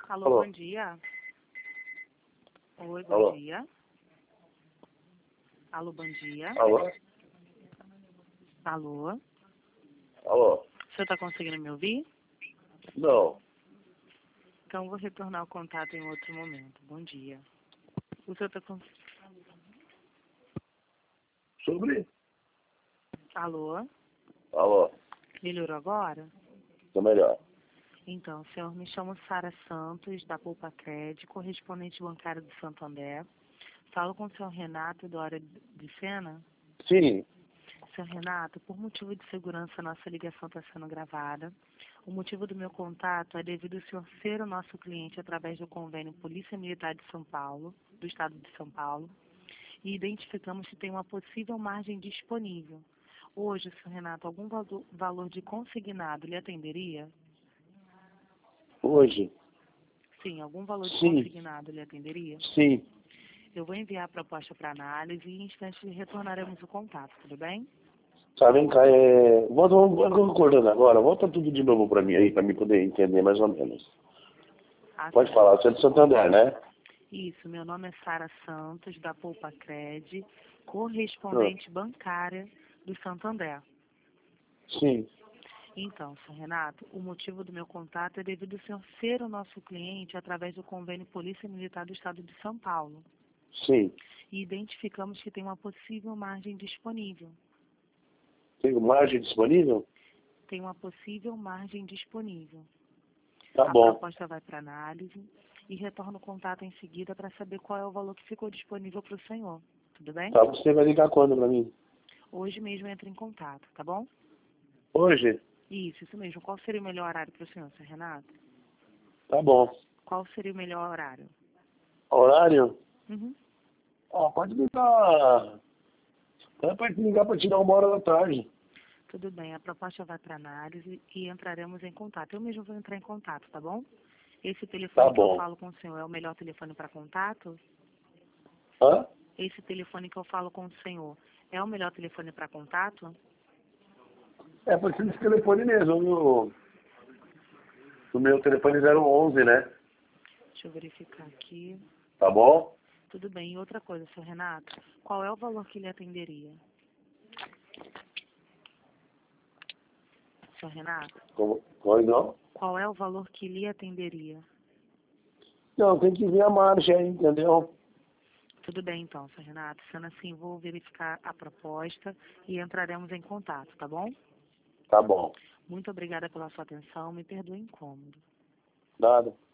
Alô, Alô. bom dia. Oi, bom Alô. dia. Alô, bom dia. Alô? Alô. Alô? O senhor está conseguindo me ouvir? Não. Então, vou retornar o contato em outro momento. Bom dia. O senhor está com... Sobre? Alô. Alô? Melhorou agora? Tô melhor. Então, senhor, me chamo Sara Santos, da Poupa Cred, correspondente bancário do Santander. Falo com o senhor Renato, da Hora de Cena. Sim. Senhor Renato, por motivo de segurança, nossa ligação está sendo gravada. O motivo do meu contato é devido ao senhor ser o nosso cliente através do convênio Polícia Militar de São Paulo, do Estado de São Paulo, e identificamos que tem uma possível margem disponível. Hoje, senhor Renato, algum valor de consignado lhe atenderia? Hoje? Sim, algum valor de Sim. consignado lhe atenderia? Sim. Eu vou enviar a proposta para análise e em instantes retornaremos o contato, tudo bem? Tá, vem cá, vamos acordando agora. Volta tudo de novo pra mim aí, pra mim poder entender mais ou menos. Ah, Pode falar, você é de Santander, né? Isso, meu nome é Sara Santos, da Poupa Cred, correspondente bancária do Santander. Sim. Então, senhor Renato, o motivo do meu contato é devido ao senhor ser o nosso cliente através do convênio Polícia Militar do Estado de São Paulo. Sim. E identificamos que tem uma possível margem disponível. Tem margem disponível? Tem uma possível margem disponível. Tá A bom. proposta vai para análise e retorno o contato em seguida para saber qual é o valor que ficou disponível para o senhor. Tudo bem? Tá, você vai ligar quando pra mim? Hoje mesmo entra em contato, tá bom? Hoje? Isso mesmo. Qual seria o melhor horário para o senhor, senhor Renato? Tá bom. Qual seria o melhor horário? Horário? Uhum. Ó, pode ligar. Pode ligar pra tirar 1h da tarde. Tudo bem. A proposta vai para análise e entraremos em contato. Eu mesmo vou entrar em contato, tá bom? Esse telefone Tá que eu bom. falo com o senhor é o melhor telefone para contato? Hã? Esse telefone que eu falo com o senhor é o melhor telefone para contato? É, pode ser esse telefone mesmo, o meu telefone 011, né? Deixa eu verificar aqui. Tá bom? Tudo bem. E outra coisa, senhor Renato, qual é o valor que lhe atenderia? Senhor Renato, Como não? qual é o valor que lhe atenderia? Não, tem que ver a margem aí, entendeu? Tudo bem, então, senhor Renato. Sendo assim, vou verificar a proposta e entraremos em contato, tá bom? Tá bom. Muito obrigada pela sua atenção. Me perdoe o incômodo. Nada.